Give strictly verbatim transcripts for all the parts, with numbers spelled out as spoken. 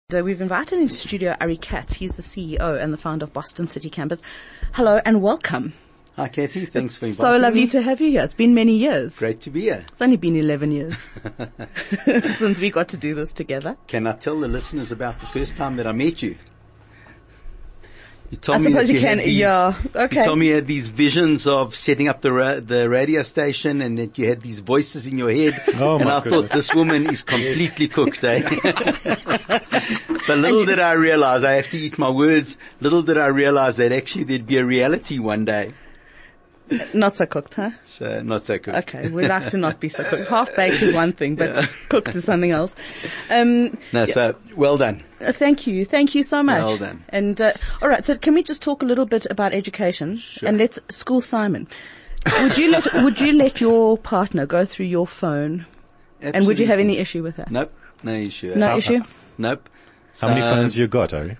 So we've invited into studio Ari Katz. He's the C E O and the founder of Boston City Campus. Hello and welcome. Hi Kathy, thanks for inviting me. So lovely to have you here. It's been many years. Great to be here. It's only been eleven years since we got to do this together. Can I tell the listeners about the first time that I met you? You told I me suppose that you, you can. had these, yeah. Okay. You told me you had these visions of setting up the ra- the radio station, and that you had these voices in your head. Oh, and my I goodness. thought this woman is completely cooked, eh? But little did I realize, I have to eat my words. Little did I realize that actually there'd be a reality one day. Not so cooked, huh? So not so cooked. Okay, we like to not be so cooked. Half baked is one thing, but yeah. Cooked is something else. Um, No, so well done. uh, thank you, thank you so much. Well done. And uh, all right, so can we just talk a little bit about education? Sure. And let's school Simon. Would you let Would you let your partner go through your phone? Absolutely. And would you have any issue with that? Nope, no issue. No Uh, issue. Nope. How many So- phones you got, Ari?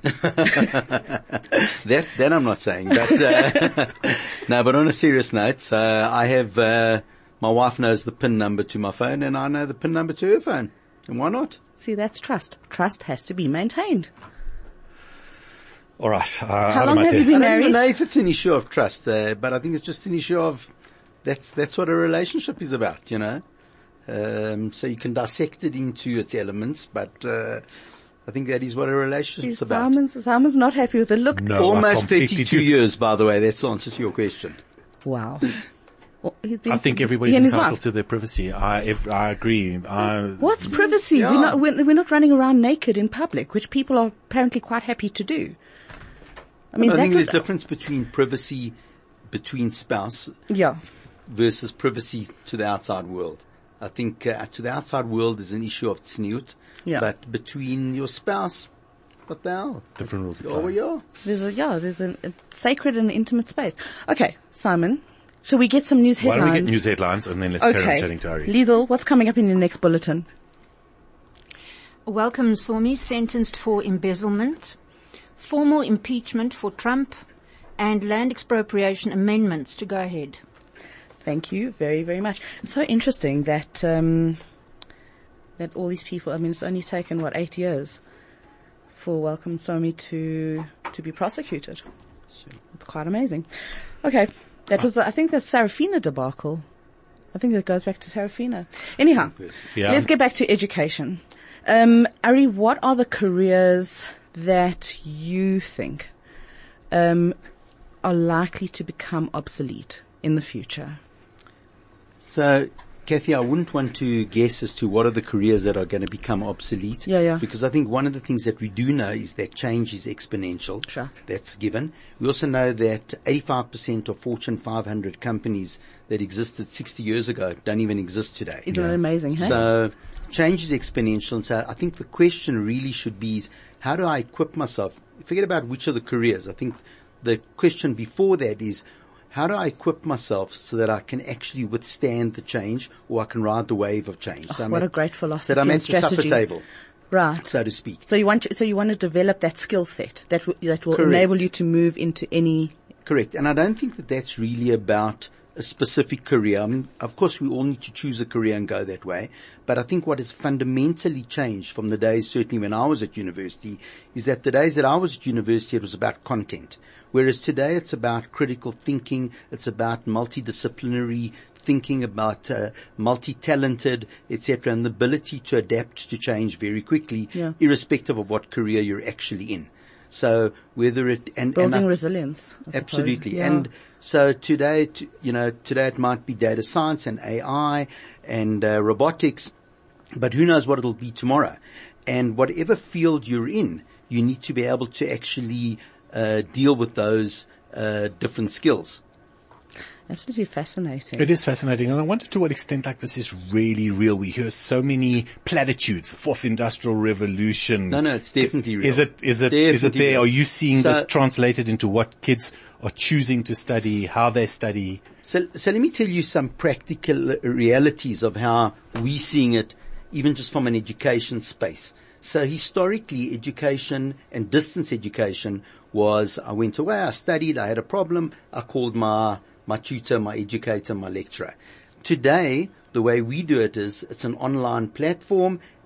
That, that I'm not saying, but, uh, no, but on a serious note, uh, I have, uh, my wife knows the PIN number to my phone and I know the PIN number to her phone. And why not? See, that's trust. Trust has to be maintained. All right. Uh, How out long of my have you depth. been I don't even married? know if it's an issue of trust, uh, but I think it's just an issue of, that's, that's what a relationship is about, you know? Um, so you can dissect it into its elements, but, uh, I think that is what a relationship's about. Simon's, Simon's not happy with it. Look. No, I Almost completely thirty-two do. years, by the way. That's the answer to your question. Wow. Well, he's been I think he everybody's and his entitled wife. to their privacy. I, if, I agree. I, What's privacy? Yeah. We're not, we're, we're not running around naked in public, which people are apparently quite happy to do. I mean, I that think was, there's a difference between privacy between spouse yeah. versus privacy to the outside world. I think uh, to the outside world is an issue of tzniut, Yeah. but between your spouse, what the hell? different rules Oh, apply. yeah. There's a, yeah, there's a, a sacred and intimate space. Okay, Simon, shall we get some news Why headlines? don't we get news headlines and then let's carry on Okay. chatting to Ari. Liesel, what's coming up in your next bulletin? Welcome Somi, sentenced for embezzlement, formal impeachment for Trump, and land expropriation amendments to go ahead. Thank you very, very much. It's so interesting that, um, that all these people, I mean, it's only taken, what, eight years for Welcome Somi to, to be prosecuted. It's quite amazing. Okay. That was, I think, the Sarafina debacle. I think that goes back to Sarafina. Anyhow, Yeah. let's get back to education. Um, Ari, what are the careers that you think, um, are likely to become obsolete in the future? So, Kathy, I wouldn't want to guess as to what are the careers that are going to become obsolete. Yeah, yeah. Because I think one of the things that we do know is that change is exponential. Sure. That's given. We also know that eighty-five percent of Fortune five hundred companies that existed sixty years ago don't even exist today. Isn't that amazing, hey? So change is exponential. And so I think the question really should be is how do I equip myself? Forget about which are the careers. I think the question before that is how do I equip myself so that I can actually withstand the change or I can ride the wave of change? Oh, So I'm what at- a great philosophy So that I'm and at the supper strategy. table, Right. so to speak. So you want to, so you want to develop that skill set that w- that will Correct. enable you to move into any. Correct. And I don't think that that's really about a specific career. I mean, of course, we all need to choose a career and go that way. But I think what has fundamentally changed from the days, certainly when I was at university, is that the days that I was at university, it was about content. Whereas today it's about critical thinking. It's about multidisciplinary thinking, about uh, multi-talented, et cetera, and the ability to adapt to change very quickly, Yeah. irrespective of what career you're actually in. So whether it and Building and I- resilience. I suppose. Absolutely. Yeah. And so today, t- you know, today it might be data science and A I and uh, robotics, but who knows what it'll be tomorrow. And whatever field you're in, you need to be able to actually uh, deal with those uh, different skills. Absolutely fascinating. It is fascinating, and I wonder to what extent like this is really real. We hear so many platitudes, fourth industrial revolution. No, no, it's definitely real. Is it, is it, is it Definitely there? real. Are you seeing So- this translated into what kids are choosing to study, how they study? So, so let me tell you some practical realities of how we're seeing it, even just from an education space. So historically, education and distance education was, I went away, I studied, I had a problem, I called my, my tutor, my educator, my lecturer. Today, the way we do it is, it's an online platform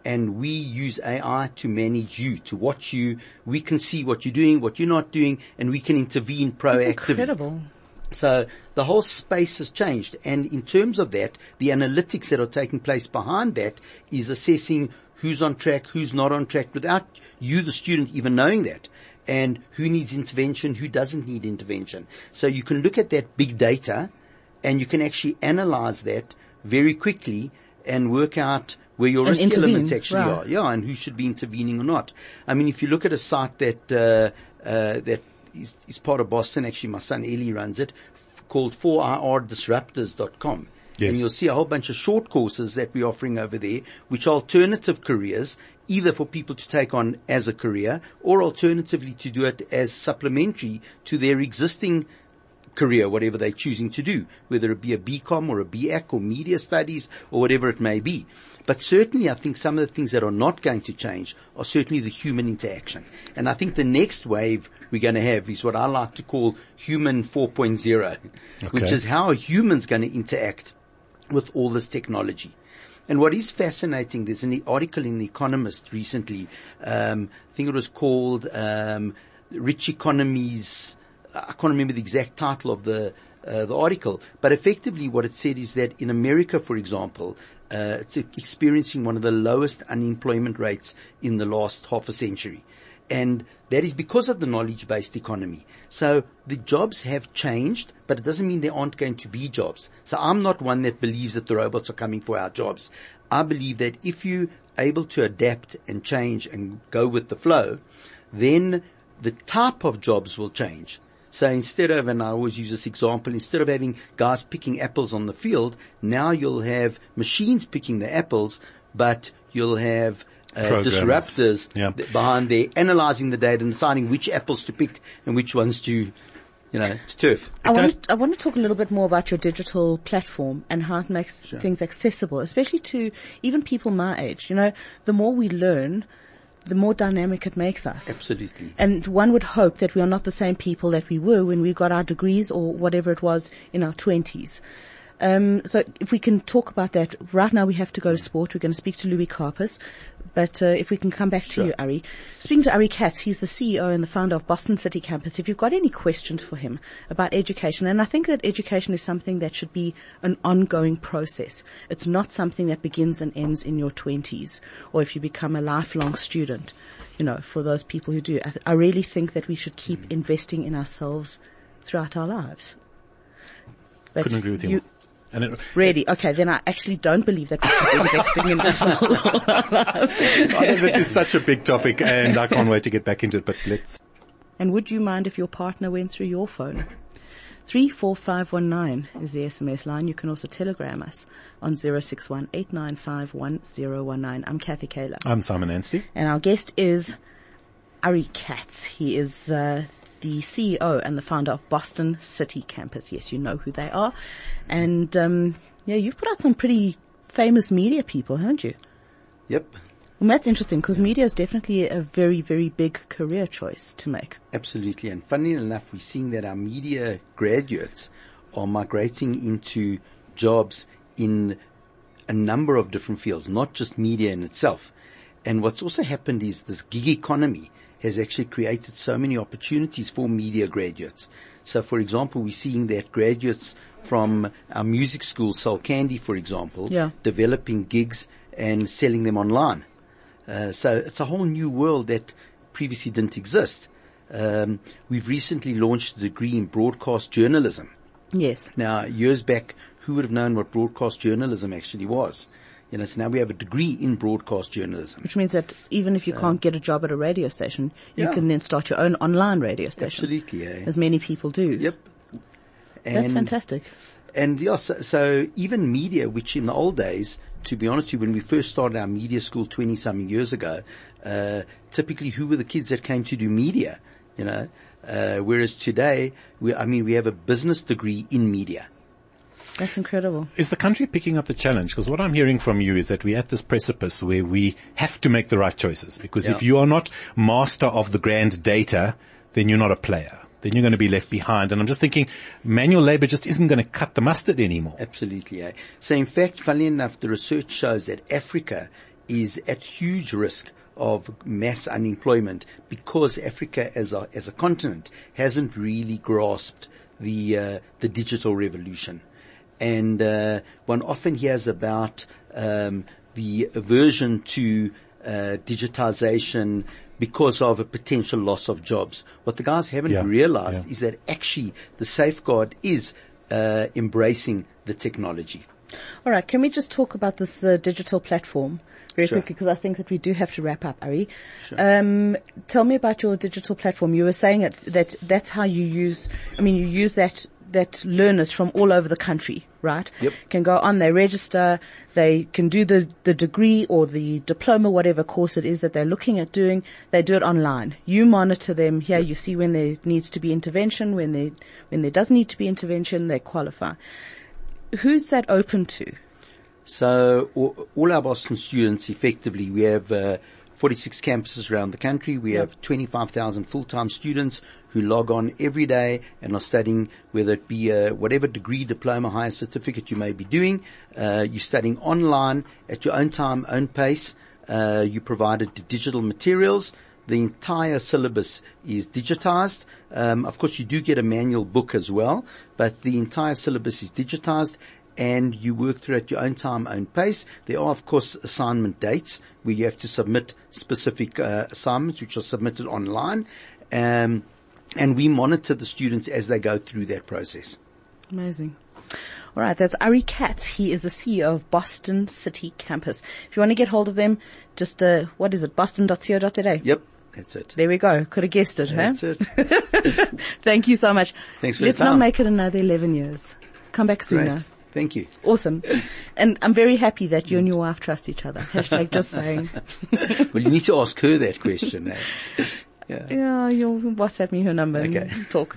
and we use A I to manage you, to watch you. We can see what you're doing, what you're not doing, and we can intervene proactively. Incredible. So the whole space has changed. And in terms of that, the analytics that are taking place behind that is assessing who's on track, who's not on track, without you, the student, even knowing that. And who needs intervention, who doesn't need intervention. So you can look at that big data and you can actually analyze that very quickly and work out where your And risk intervene, elements actually right. are. Yeah, and who should be intervening or not. I mean, if you look at a site that, uh, uh, that is, is part of Boston, actually my son Eli runs it, f- called four I R disruptors dot com. Yes. And you'll see a whole bunch of short courses that we're offering over there, which are alternative careers, either for people to take on as a career or alternatively to do it as supplementary to their existing career, whatever they're choosing to do, whether it be a B Com or a B A C or media studies or whatever it may be. But certainly I think some of the things that are not going to change are certainly the human interaction. And I think the next wave we're going to have is what I like to call human four point oh, which Okay. is how are humans going to interact with all this technology. And what is fascinating, there's an article in The Economist recently, um, I think it was called um, Rich Economies, I can't remember the exact title of the uh, the article, but effectively what it said is that in America, for example, uh, it's experiencing one of the lowest unemployment rates in the last half a century. And that is because of the knowledge-based economy. So the jobs have changed, but it doesn't mean there aren't going to be jobs. So I'm not one that believes that the robots are coming for our jobs. I believe that if you're able to adapt and change and go with the flow, then the type of jobs will change. So instead of, and I always use this example, instead of having guys picking apples on the field, now you'll have machines picking the apples, but you'll have Uh, Programmers. disruptors Yeah. th- behind there, analyzing the data and deciding which apples to pick and which ones to, you know, to turf. I want, to, I want to talk a little bit more about your digital platform and how it makes Sure. things accessible, especially to even people my age. You know, the more we learn, the more dynamic it makes us. Absolutely. And one would hope that we are not the same people that we were when we got our degrees or whatever it was in our twenties. Um, so if we can talk about that, right now we have to go to sport. We're going to speak to Louis Karpus. But uh, if we can come back to Sure. you, Ari. Speaking to Ari Katz, he's the C E O and the founder of Boston City Campus. If you've got any questions for him about education, and I think that education is something that should be an ongoing process. It's not something that begins and ends in your twenties, or if you become a lifelong student, you know, for those people who do. I, th- I really think that we should keep investing in ourselves throughout our lives. But Couldn't agree with you. And it, Really? Okay, then I actually don't believe that we should be investing in ourselves. I know this is such a big topic, and I can't wait to get back into it. But let's. And would you mind if your partner went through your phone? three four five one nine is the S M S line. You can also telegram us on zero six one eight nine five one zero one nine. I'm Kathy Kaler. I'm Simon Anstey. And our guest is Ari Katz. He is uh, the C E O and the founder of Boston City Campus. Yes, you know who they are. And um, yeah, you've put out some pretty famous media people, haven't you? Yep. Well, that's interesting because media is definitely a very, very big career choice to make. Absolutely. And funnily enough, we're seeing that our media graduates are migrating into jobs in a number of different fields, not just media in itself. And what's also happened is this gig economy has actually created so many opportunities for media graduates. So, for example, we're seeing that graduates from our music school, Soul Candy, for example, Yeah. developing gigs and selling them online. Uh, so it's a whole new world that previously didn't exist. Um, we've recently launched a degree in broadcast journalism. Yes. Now, years back, who would have known what broadcast journalism actually was? You know, so now we have a degree in broadcast journalism. Which means that even if you can't get a job at a radio station, you Yeah. can then start your own online radio station. Absolutely, eh? As many people do. Yep. That's And- fantastic. And yeah, so, so even media, which in the old days, to be honest with you, when we first started our media school twenty something years ago, uh, typically who were the kids that came to do media, you know? Uh, whereas today, we, I mean, we have a business degree in media. That's incredible. Is the country picking up the challenge? Because what I'm hearing from you is that we're at this precipice where we have to make the right choices. Because if Yeah. you are not master of the grand data, then you're not a player. Then you're going to be left behind. And I'm just thinking manual labor just isn't going to cut the mustard anymore. Absolutely. Eh? So in fact, funnily enough, the research shows that Africa is at huge risk of mass unemployment because Africa as a, as a continent hasn't really grasped the, uh, the digital revolution. And, uh, one often hears about, um, the aversion to, uh, digitization because of a potential loss of jobs. What the guys haven't Yeah, realized yeah. is that actually the safeguard is, uh, embracing the technology. All right, can we just talk about this uh, digital platform very Sure. quickly, because I think that we do have to wrap up, Ari. Sure. Um, tell me about your digital platform. You were saying it, that that's how you use, I mean, you use that, that learners from all over the country, right? Yep. Can go on, they register, they can do the, the degree or the diploma, whatever course it is that they're looking at doing, they do it online. You monitor them here, you see when there needs to be intervention, when there, when there doesn't need to be intervention, they qualify. Who's that open to? So all, all our Boston students, effectively, we have uh, forty-six campuses around the country. We Yep. have twenty-five thousand full-time students who log on every day and are studying, whether it be uh, whatever degree, diploma, higher certificate you may be doing. Uh, you're studying online at your own time, own pace. Uh, you provided the digital materials. The entire syllabus is digitized. Um, of course, you do get a manual book as well, but the entire syllabus is digitized, and you work through at your own time, own pace. There are, of course, assignment dates where you have to submit specific uh, assignments, which are submitted online, um, and we monitor the students as they go through that process. Amazing. All right, that's Ari Katz. He is the C E O of Boston City Campus. If you want to get hold of them, just, uh, what is it, boston dot co dot za? Yep, that's it. There we go. Could have guessed it, huh? That's it. Thank you so much. Thanks for Let's your not time. make it another eleven years. Come back sooner. Great. Thank you. Awesome. And I'm very happy that you and your wife trust each other. Hashtag just saying. Well, you need to ask her that question. Eh? Yeah. Yeah, you'll WhatsApp me her number and Okay. talk.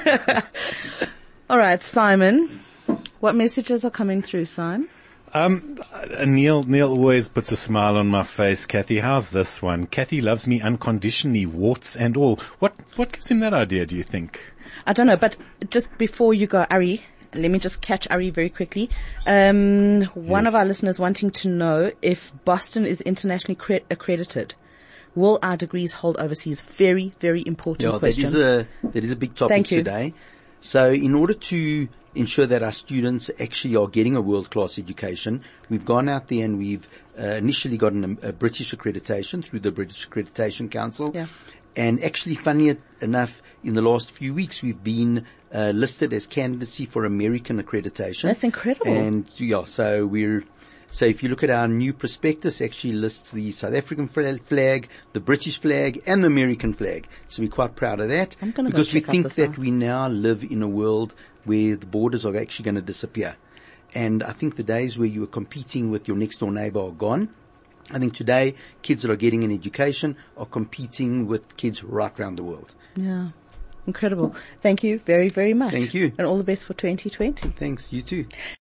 All right, Simon. What messages are coming through, Simon? Um, uh, Neil, Neil always puts a smile on my face. Kathy, how's this one? Kathy loves me unconditionally, warts and all. What, what gives him that idea, do you think? I don't know, but just before you go, Ari, let me just catch Ari very quickly. Um, one Yes. of our listeners wanting to know if Boston is internationally cre- accredited. Will our degrees hold overseas? Very, very important Yeah, that question. is a that is a big topic Thank you. today. So in order to ensure that our students actually are getting a world-class education, we've gone out there and we've uh, initially gotten a, a British accreditation through the British Accreditation Council. Yeah. And actually, funny enough, in the last few weeks, we've been uh, listed as candidacy for American accreditation. That's incredible. And yeah, so we're so if you look at our new prospectus, it actually lists the South African flag, the British flag, and the American flag. So we're quite proud of that I'm gonna go because we check out think this that out. we now live in a world where the borders are actually going to disappear. And I think the days where you were competing with your next door neighbor are gone. I think today kids that are getting an education are competing with kids right around the world. Yeah. Incredible. Thank you very, very much. Thank you. And all the best for twenty twenty. Thanks. You too.